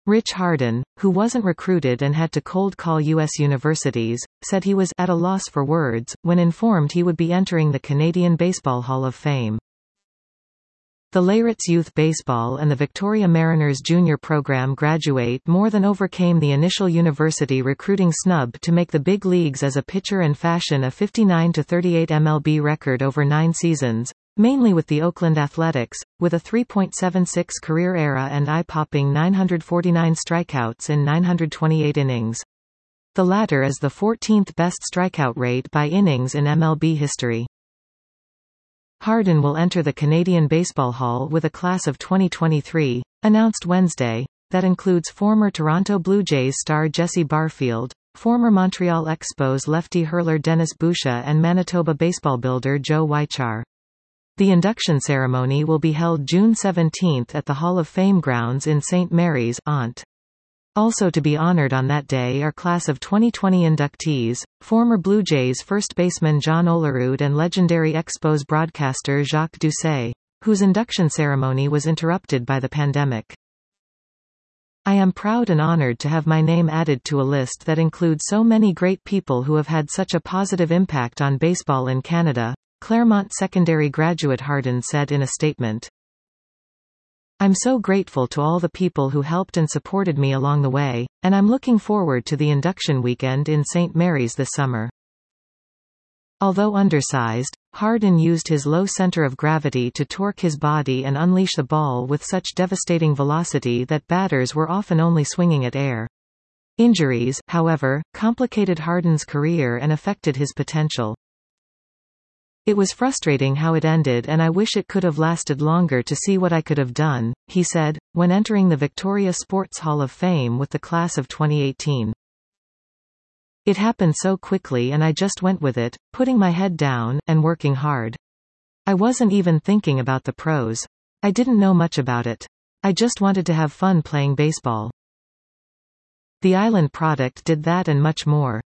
Rich Hardin, who wasn't recruited and had to cold call U.S. universities, said he was at a loss for words when informed he would be entering the Canadian Baseball Hall of Fame. The Leyritz Youth Baseball and the Victoria Mariners Junior program graduate more than overcame the initial university recruiting snub to make the big leagues as a pitcher and fashion a 59-38 MLB record over 9 seasons, mainly with the Oakland Athletics, with a 3.76 career ERA and eye-popping 949 strikeouts in 928 innings. The latter is the 14th best strikeout rate by innings in MLB history. Hardin will enter the Canadian Baseball Hall with a class of 2023, announced Wednesday, that includes former Toronto Blue Jays star Jesse Barfield, former Montreal Expos lefty hurler Dennis Boucher and Manitoba baseball builder Joe Weichar. The induction ceremony will be held June 17 at the Hall of Fame grounds in St. Mary's, Ont. Also to be honored on that day are class of 2020 inductees, former Blue Jays first baseman John Olerud and legendary Expos broadcaster Jacques Doucet, whose induction ceremony was interrupted by the pandemic. I am proud and honored to have my name added to a list that includes so many great people who have had such a positive impact on baseball in Canada, Claremont secondary graduate Hardin said in a statement. I'm so grateful to all the people who helped and supported me along the way, and I'm looking forward to the induction weekend in St. Mary's this summer. Although undersized, Hardin used his low center of gravity to torque his body and unleash the ball with such devastating velocity that batters were often only swinging at air. Injuries, however, complicated Hardin's career and affected his potential. It was frustrating how it ended and I wish it could have lasted longer to see what I could have done, he said, when entering the Victoria Sports Hall of Fame with the class of 2018. It happened so quickly and I just went with it, putting my head down, and working hard. I wasn't even thinking about the pros. I didn't know much about it. I just wanted to have fun playing baseball. The Island product did that and much more.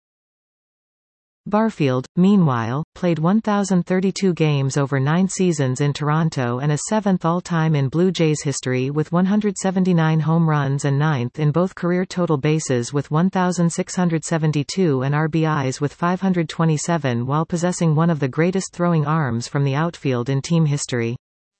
Barfield, meanwhile, played 1,032 games over 9 seasons in Toronto and is 7th all-time in Blue Jays history with 179 home runs and 9th in both career total bases with 1,672 and RBIs with 527 while possessing one of the greatest throwing arms from the outfield in team history.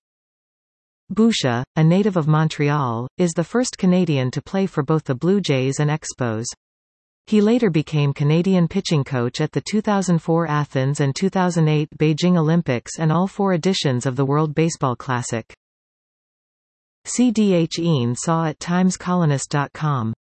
Boucher, a native of Montreal, is the first Canadian to play for both the Blue Jays and Expos. He later became Canadian pitching coach at the 2004 Athens and 2008 Beijing Olympics and all 4 editions of the World Baseball Classic. C. D. H. Ean saw at timescolonist.com.